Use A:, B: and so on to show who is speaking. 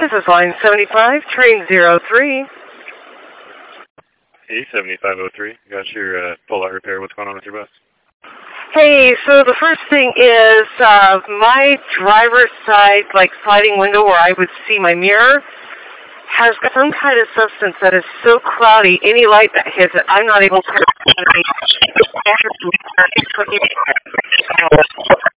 A: This is line 75, train 03.
B: Hey, 7503. Got your pull-out repair. What's going on with your bus?
A: Hey, so the first thing is my driver's side, sliding window where I would see my mirror, has some kind of substance that is so cloudy, any light that hits it, I'm not able to